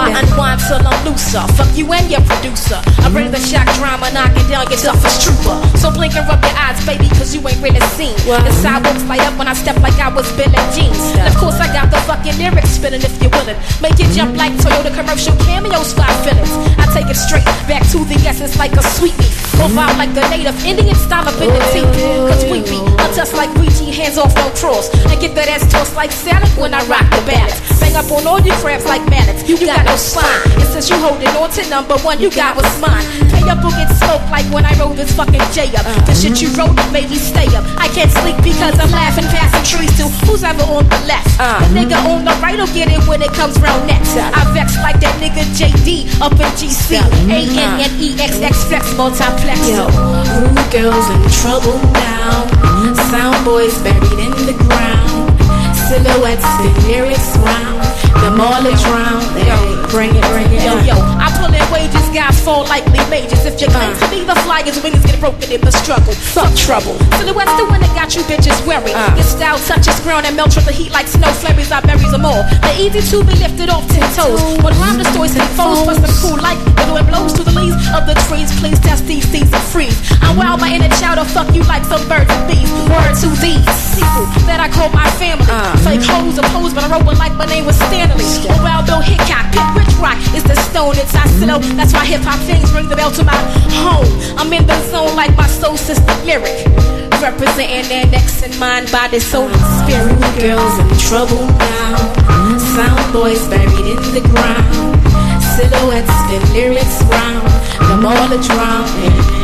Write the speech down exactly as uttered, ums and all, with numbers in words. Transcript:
I unwind till I'm looser. Fuck you and your producer. I bring the shock drama, knocking down your toughest trooper. So blink and rub your eyes, baby, cause you ain't really seen the sidewalks light up when I step like I was Billie Jean. And of course I got the fucking lyrics spinning if you're willing. Make it jump like Toyota commercial cameos, five fillings. I take it straight back to the essence like a sweetie. Profile like the native Indian style up in the teeth. Cause we be untouched like Ouija, hands off no cross. And get that ass tossed like salad when I rock the balance. Bang up on all your crabs like mallets. You got no spine. And since you holding on to number one, you got what's mine. Pay up or get smoked like when I roll this fucking J up. The shit you wrote made me stay up. I can't sleep because I'm laughing past some trees too. Who's ever on the left? The nigga on the right will get it when it comes round next. I vex like that nigga J D up in G C. A N N E X X flex multiplex. Yo, rude girls in trouble now. Sound boys buried in the ground. Silhouettes, the lyrics round. Them all are drowned. Yo, bring it, bring it. Yo, yo, I pull in wages, guys fall likely majors. If you claim to be the flyers, wings get broken in the struggle. Fuck trouble. Silhouette's the one that got you bitches weary. Uh. Your style touches ground and melts with the heat like snow flurries. I buries them all. They're easy to be lifted off ten toes. When rhyme the stories and foes, bust them cool like the wind blows to the leaves of the trees. Please test these seeds and freeze. I'm wild, my inner child will fuck you like some birds and bees. Word to these people that I call my family. Uh. Fake hoes opposed, but I wrote one like my name was Stanley. A wild Bill Hickok, Pit Rich Rock is the stone. It's Oscillo. That's why hip hop things ring the bell to my home. I'm in the zone like my soul sister lyric. Representing their necks and mind, body, soul, and spirit. Girls in trouble now. Sound boys buried in the ground. Silhouettes, the lyrics round. Them all are drowned.